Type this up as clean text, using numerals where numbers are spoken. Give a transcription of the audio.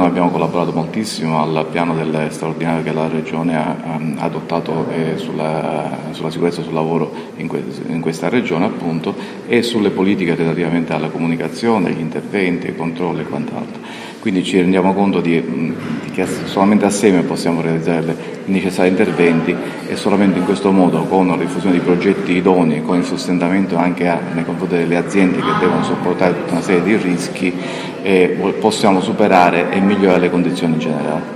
noi abbiamo collaborato moltissimo al piano del straordinario che la Regione ha adottato sulla sicurezza sul lavoro in questa Regione, appunto, e sulle politiche relativamente alla comunicazione, agli interventi, ai controlli e quant'altro. Quindi ci rendiamo conto che solamente assieme possiamo realizzare i necessari interventi, e solamente in questo modo, con la diffusione di progetti idonei, con il sostentamento anche nei confronti delle aziende che devono sopportare tutta una serie di rischi, possiamo superare e migliorare le condizioni generali.